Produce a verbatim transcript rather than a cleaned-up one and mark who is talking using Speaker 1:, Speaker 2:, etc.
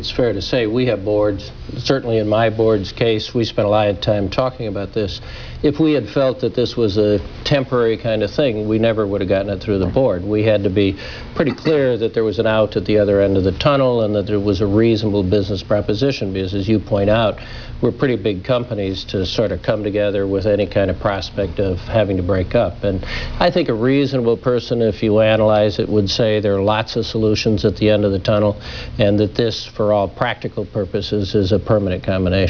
Speaker 1: It's fair to say we have boards, certainly in my board's case, we spent a lot of time talking about this. If we had felt that this was a temporary kind of thing, we never would have gotten it through the board. We had to be pretty clear that there was an out at the other end of the tunnel and that there was a reasonable business proposition, because as you point out, we're pretty big companies to sort of come together with any kind of prospect of having to break up. And I think a reasonable person, if you analyze it, would say there are lots of solutions at the end of the tunnel, and that this, for all practical purposes, is a permanent combination.